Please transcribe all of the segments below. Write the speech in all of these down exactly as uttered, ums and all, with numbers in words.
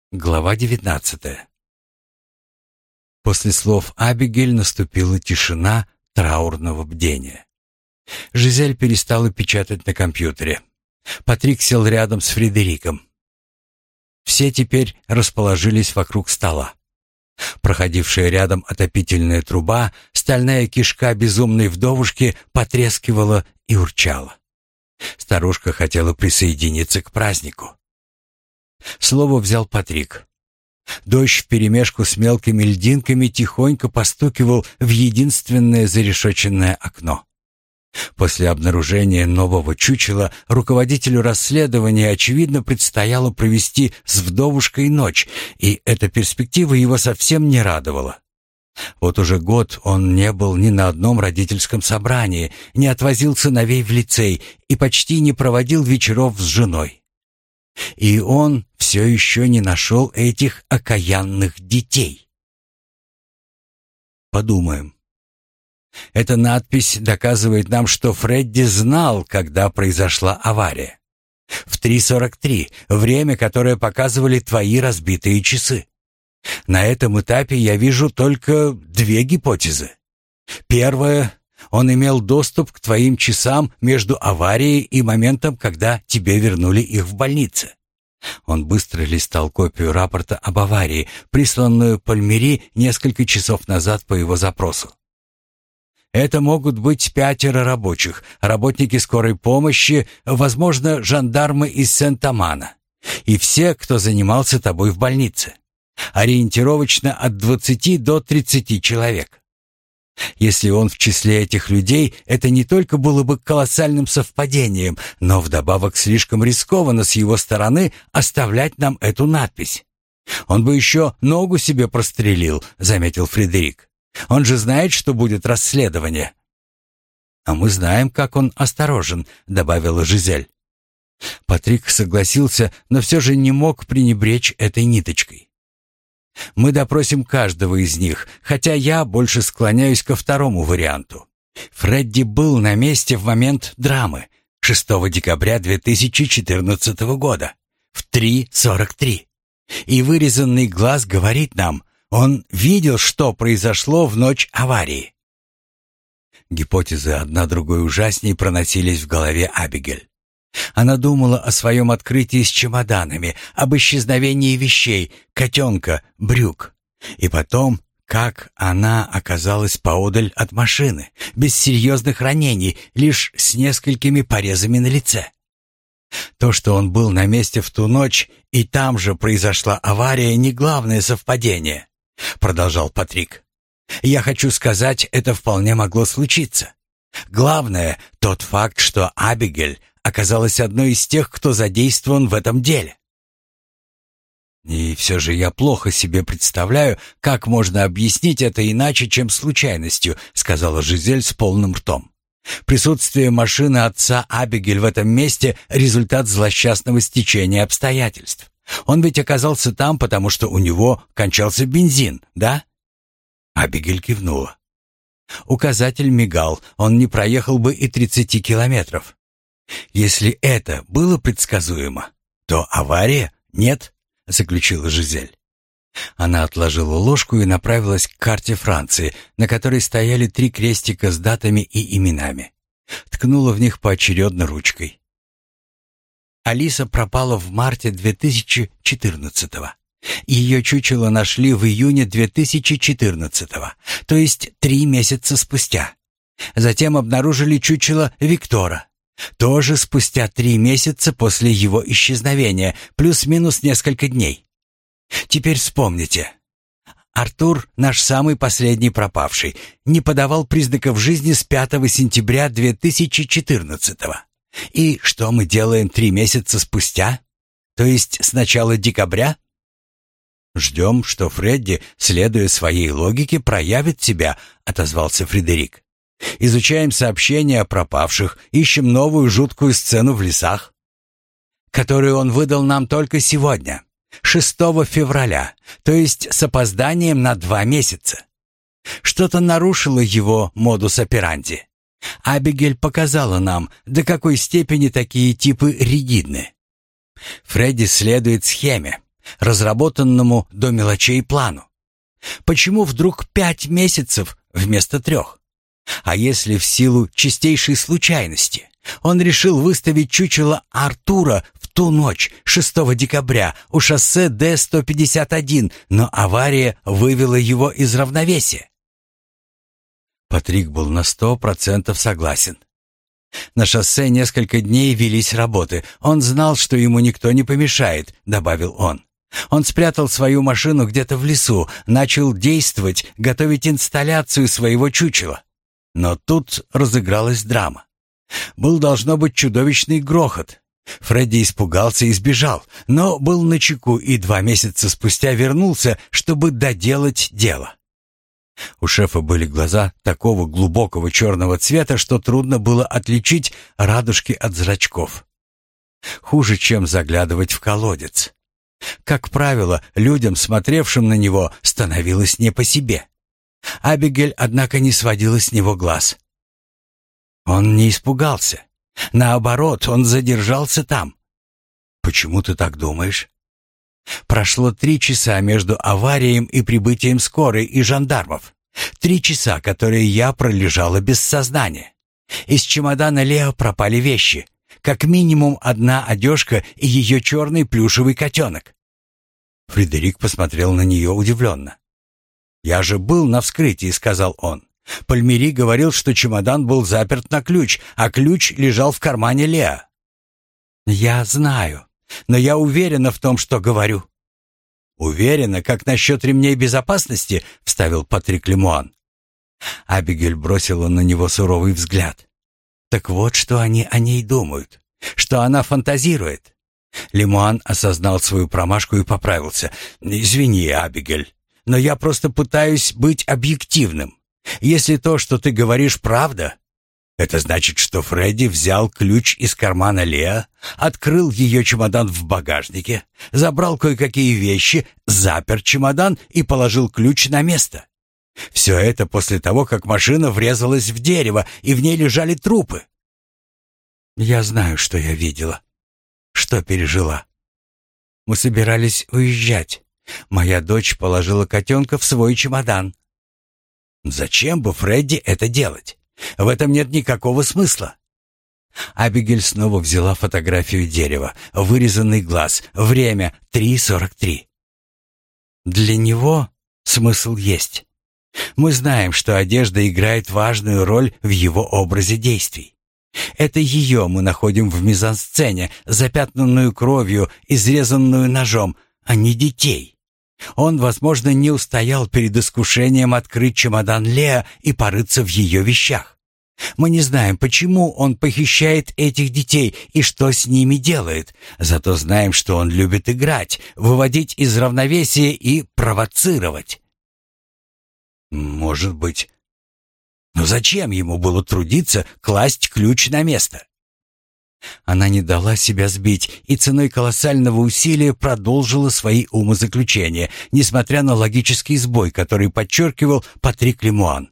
Глава девятнадцатая. После слов Абигель наступила тишина траурного бдения. Жизель перестала печатать на компьютере. Патрик сел рядом с Фредериком. Все теперь расположились вокруг стола. Проходившая рядом отопительная труба, стальная кишка безумной вдовушки потрескивала и урчала. Старушка хотела присоединиться к празднику. Слово взял Патрик. Дождь вперемешку с мелкими льдинками тихонько постукивал в единственное зарешоченное окно. После обнаружения нового чучела руководителю расследования, очевидно, предстояло провести с вдовушкой ночь, и эта перспектива его совсем не радовала. Вот уже год он не был ни на одном родительском собрании, не отвозил сыновей в лицей и почти не проводил вечеров с женой. И он все еще не нашел этих окаянных детей. Подумаем. Эта надпись доказывает нам, что Фредди знал, когда произошла авария. В три сорок три, время, которое показывали твои разбитые часы. На этом этапе я вижу только две гипотезы. Первая — он имел доступ к твоим часам между аварией и моментом, когда тебе вернули их в больнице. Он быстро листал копию рапорта об аварии, присланную Пальмери несколько часов назад по его запросу. Это могут быть пятеро рабочих, работники скорой помощи, возможно, жандармы из Сент-Амана, и все, кто занимался тобой в больнице. Ориентировочно от двадцати до тридцати человек. Если он в числе этих людей, это не только было бы колоссальным совпадением, но вдобавок слишком рискованно с его стороны оставлять нам эту надпись. Он бы еще ногу себе прострелил, заметил Фредерик. Он же знает, что будет расследование. А мы знаем, как он осторожен, добавила Жизель. Патрик согласился, но все же не мог пренебречь этой ниточкой. Мы допросим каждого из них, хотя я больше склоняюсь ко второму варианту. Фредди был на месте в момент драмы, шестого декабря две тысячи четырнадцатого года, в три сорок три. И вырезанный глаз говорит нам, он видел, что произошло в ночь аварии. Гипотезы одна другой ужасней проносились в голове Абигель. Она думала о своем открытии с чемоданами, об исчезновении вещей, котенка, брюк. И потом, как она оказалась поодаль от машины, без серьезных ранений, лишь с несколькими порезами на лице. То, что он был на месте в ту ночь, и там же произошла авария, не главное совпадение, продолжал Патрик. Я хочу сказать, это вполне могло случиться. Главное — тот факт, что Абигель оказалась одной из тех, кто задействован в этом деле. И все же я плохо себе представляю, как можно объяснить это иначе, чем случайностью, сказала Жизель с полным ртом. Присутствие машины отца Абигель в этом месте — результат злосчастного стечения обстоятельств. Он ведь оказался там, потому что у него кончался бензин, да? Абигель кивнула. Указатель мигал, он не проехал бы и тридцати километров. Если это было предсказуемо, то авария нет, заключила Жизель. Она отложила ложку и направилась к карте Франции, на которой стояли три крестика с датами и именами. Ткнула в них поочередно ручкой. Алиса пропала в марте две тысячи четырнадцатого. Ее чучело нашли в июне две тысячи четырнадцатого, то есть три месяца спустя. Затем обнаружили чучело Виктора. Тоже спустя три месяца после его исчезновения, плюс-минус несколько дней. Теперь вспомните. Артур, наш самый последний пропавший, не подавал признаков жизни с пятого сентября две тысячи четырнадцатого. И что мы делаем три месяца спустя? То есть с начала декабря? «Ждем, что Фредди, следуя своей логике, проявит себя», — отозвался Фредерик. «Изучаем сообщения о пропавших, ищем новую жуткую сцену в лесах, которую он выдал нам только сегодня, шестого февраля, то есть с опозданием на два месяца. Что-то нарушило его модус операнди. Абигель показала нам, до какой степени такие типы ригидны. Фредди следует схеме. разработанному до мелочей плану? Почему вдруг пять месяцев вместо трех? А если в силу чистейшей случайности он решил выставить чучело Артура в ту ночь, шестого декабря, у шоссе Д сто пятьдесят один, но авария вывела его из равновесия? Патрик был на сто процентов согласен. На шоссе несколько дней велись работы. Он знал, что ему никто не помешает, добавил он. Он спрятал свою машину где-то в лесу, начал действовать, готовить инсталляцию своего чучела. Но тут разыгралась драма. Был, должно быть, чудовищный грохот. Фредди испугался и сбежал, но был начеку и два месяца спустя вернулся, чтобы доделать дело. У шефа были глаза такого глубокого черного цвета, что трудно было отличить радужки от зрачков. Хуже, чем заглядывать в колодец. Как правило, людям, смотревшим на него, становилось не по себе. Абигель, однако, не сводила с него глаз. Он не испугался. Наоборот, он задержался там. «Почему ты так думаешь?» Прошло три часа между аварией и прибытием скорой и жандармов. Три часа, которые я пролежала без сознания. Из чемодана Лео пропали вещи. Как минимум одна одежка и ее черный плюшевый котенок. Фредерик посмотрел на нее удивленно. «Я же был на вскрытии», — сказал он. «Пальмери говорил, что чемодан был заперт на ключ, а ключ лежал в кармане Лео». «Я знаю, но я уверена в том, что говорю». «Уверена, как насчет ремней безопасности?» — вставил Патрик Лемуан. Абигель бросила на него суровый взгляд. Так вот, что они о ней думают, что она фантазирует. Лемуан осознал свою промашку и поправился. «Извини, Абигель, но я просто пытаюсь быть объективным. Если то, что ты говоришь, правда, это значит, что Фредди взял ключ из кармана Лео, открыл ее чемодан в багажнике, забрал кое-какие вещи, запер чемодан и положил ключ на место. Все это после того, как машина врезалась в дерево, и в ней лежали трупы. Я знаю, что я видела, что пережила. Мы собирались уезжать. Моя дочь положила котенка в свой чемодан. Зачем бы Фредди это делать? В этом нет никакого смысла. Абигель снова взяла фотографию дерева, вырезанный глаз, время три сорок три. Для него смысл есть. Мы знаем, что одежда играет важную роль в его образе действий. Это ее мы находим в мизансцене, запятнанную кровью, изрезанную ножом, а не детей. Он, возможно, не устоял перед искушением открыть чемодан Лео и порыться в ее вещах. Мы не знаем, почему он похищает этих детей и что с ними делает, зато знаем, что он любит играть, выводить из равновесия и провоцировать. Может быть. Но зачем ему было трудиться класть ключ на место? Она не дала себя сбить и ценой колоссального усилия продолжила свои умозаключения, несмотря на логический сбой, который подчеркивал Патрик Лемуан.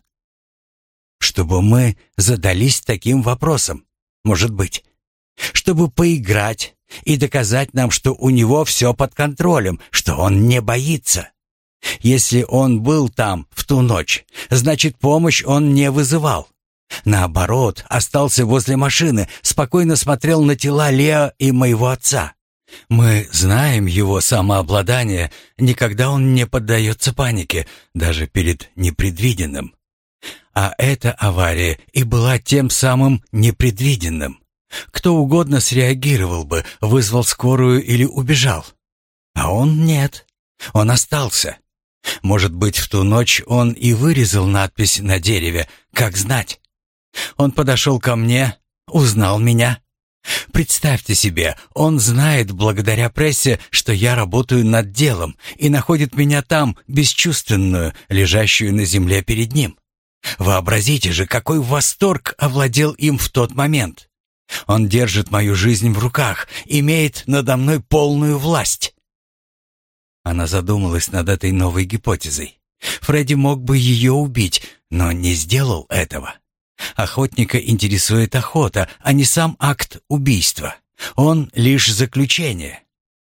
Чтобы мы задались таким вопросом, может быть. Чтобы поиграть и доказать нам, что у него все под контролем, что он не боится. Если он был там в ту ночь, значит, помощь он не вызывал. Наоборот, остался возле машины, спокойно смотрел на тела Лео и моего отца. Мы знаем его самообладание, никогда он не поддается панике, даже перед непредвиденным. А эта авария и была тем самым непредвиденным. Кто угодно среагировал бы, вызвал скорую или убежал. А он нет, он остался. Может быть, в ту ночь он и вырезал надпись на дереве, как знать. Он подошел ко мне, узнал меня. Представьте себе, он знает благодаря прессе, что я работаю над делом, и находит меня там, бесчувственную, лежащую на земле перед ним. Вообразите же, какой восторг овладел им в тот момент. Он держит мою жизнь в руках, имеет надо мной полную власть. Она задумалась над этой новой гипотезой. Фредди мог бы ее убить, но не сделал этого. Охотника интересует охота, а не сам акт убийства. Он лишь заключение.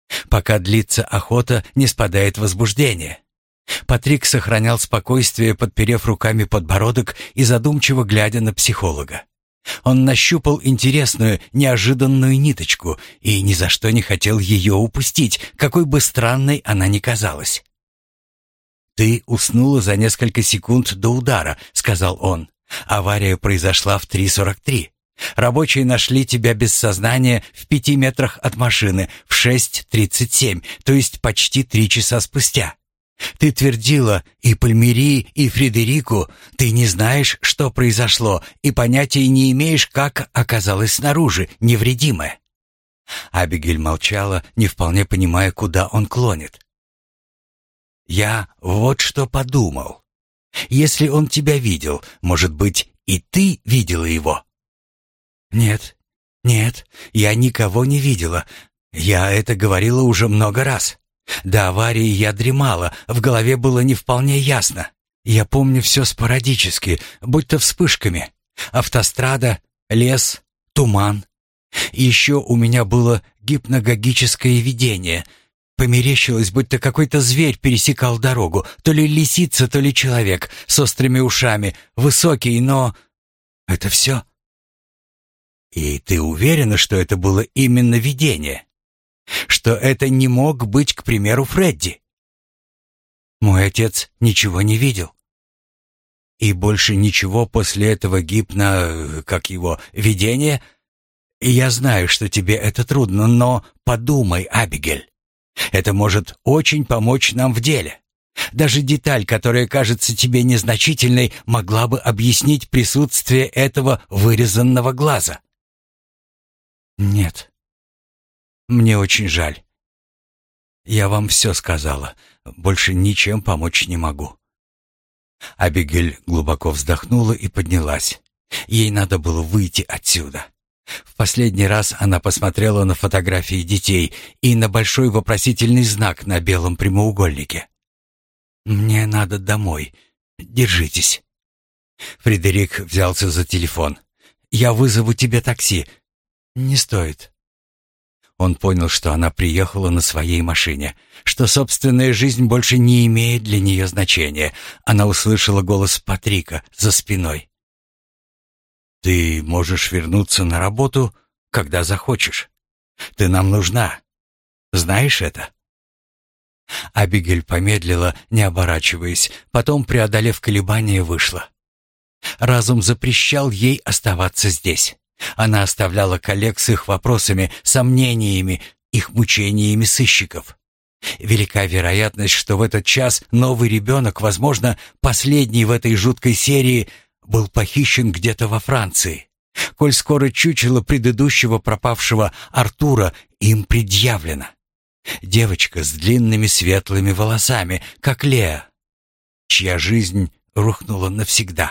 Пока длится охота, не спадает возбуждение. Патрик сохранял спокойствие, подперев руками подбородок и задумчиво глядя на психолога. Он нащупал интересную, неожиданную ниточку и ни за что не хотел ее упустить, какой бы странной она ни казалась. «Ты уснула за несколько секунд до удара», — сказал он. «Авария произошла в три сорок три. Рабочие нашли тебя без сознания в пяти метрах от машины в шесть тридцать семь, то есть почти три часа спустя. Ты твердила и Пальмири, и Фредерику, ты не знаешь, что произошло, и понятия не имеешь, как оказалась снаружи, невредимая». Абигель молчала, не вполне понимая, куда он клонит. «Я вот что подумал. Если он тебя видел, может быть, и ты видела его?» «Нет, нет, я никого не видела. Я это говорила уже много раз. До аварии я дремала, в голове было не вполне ясно. Я помню все спорадически, будто вспышками. Автострада, лес, туман. И еще у меня было гипногогическое видение. Померещилось, будто какой-то зверь пересекал дорогу, то ли лисица, то ли человек, с острыми ушами, высокий, но... Это все. И ты уверена, что это было именно видение? Что это не мог быть, к примеру, Фредди? Мой отец ничего не видел. И больше ничего после этого гипно... как его... видения? И я знаю, что тебе это трудно, но подумай, Абигель. Это может очень помочь нам в деле. Даже деталь, которая кажется тебе незначительной, могла бы объяснить присутствие этого вырезанного глаза. Нет. Мне очень жаль. Я вам все сказала. Больше ничем помочь не могу. Абигель глубоко вздохнула и поднялась. Ей надо было выйти отсюда. В последний раз она посмотрела на фотографии детей и на большой вопросительный знак на белом прямоугольнике. «Мне надо домой. Держитесь». Фредерик взялся за телефон. «Я вызову тебе такси». «Не стоит». Он понял, что она приехала на своей машине, что собственная жизнь больше не имеет для нее значения. Она услышала голос Патрика за спиной. «Ты можешь вернуться на работу, когда захочешь. Ты нам нужна. Знаешь это?» Абигель помедлила, не оборачиваясь, потом, преодолев колебания, вышла. Разум запрещал ей оставаться здесь. Она оставляла коллег с их вопросами, сомнениями, их мучениями сыщиков. Велика вероятность, что в этот час новый ребенок, возможно, последний в этой жуткой серии, был похищен где-то во Франции. Коль скоро чучело предыдущего пропавшего Артура им предъявлено. Девочка с длинными светлыми волосами, как Леа, чья жизнь рухнула навсегда.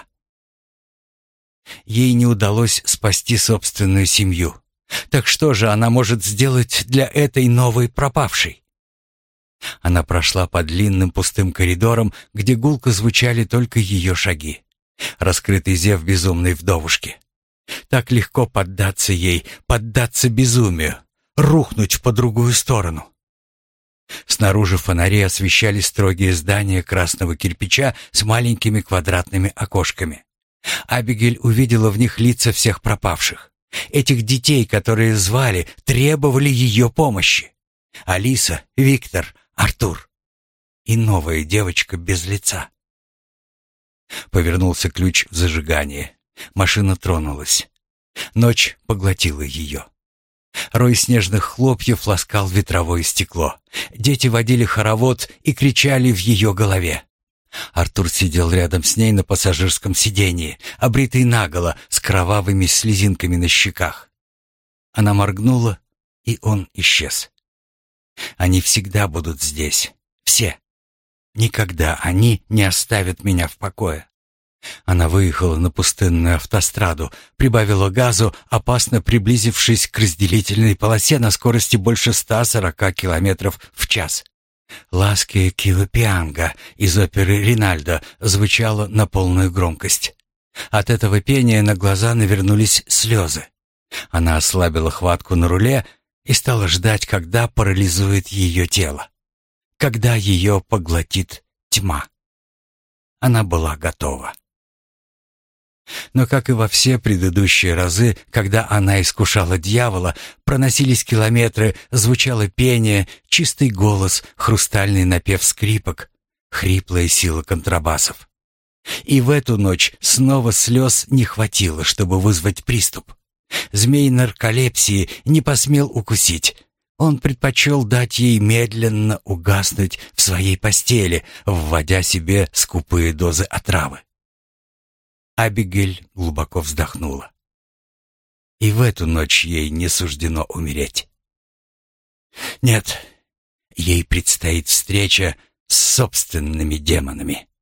Ей не удалось спасти собственную семью. Так что же она может сделать для этой новой пропавшей? Она прошла по длинным пустым коридорам, где гулко звучали только ее шаги. Раскрытый зев безумной вдовушки. Так легко поддаться ей, поддаться безумию, рухнуть по другую сторону. Снаружи фонари освещали строгие здания красного кирпича с маленькими квадратными окошками. Абигель увидела в них лица всех пропавших. Этих детей, которые звали, требовали ее помощи. Алиса, Виктор, Артур. И новая девочка без лица. Повернулся ключ в зажигании. Машина тронулась. Ночь поглотила ее. Рой снежных хлопьев ласкал ветровое стекло. Дети водили хоровод и кричали в ее голове. Артур сидел рядом с ней на пассажирском сиденье, обритый наголо, с кровавыми слезинками на щеках. Она моргнула, и он исчез. Они всегда будут здесь. Все. Никогда они не оставят меня в покое. Она выехала на пустынную автостраду, прибавила газу, опасно приблизившись к разделительной полосе на скорости больше ста сорока километров в час. «Ласки Килопианга» из оперы Ринальдо звучало на полную громкость. От этого пения на глаза навернулись слезы. Она ослабила хватку на руле и стала ждать, когда парализует ее тело, когда ее поглотит тьма. Она была готова. Но, как и во все предыдущие разы, когда она искушала дьявола, проносились километры, звучало пение, чистый голос, хрустальный напев скрипок, хриплая сила контрабасов. И в эту ночь снова слез не хватило, чтобы вызвать приступ. Змей нарколепсии не посмел укусить. Он предпочел дать ей медленно угаснуть в своей постели, вводя себе скупые дозы отравы. Абигейль глубоко вздохнула. И в эту ночь ей не суждено умереть. Нет, ей предстоит встреча с собственными демонами.